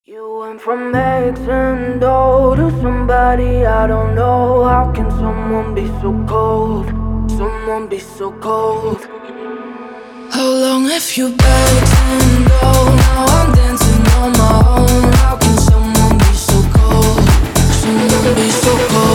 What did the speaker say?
You went from X and O to somebody I don't know. How can someone be so cold? Someone be so cold. How long have you begged and go? Now I'm dancing on my own. How can someone be so cold? Someone be so cold.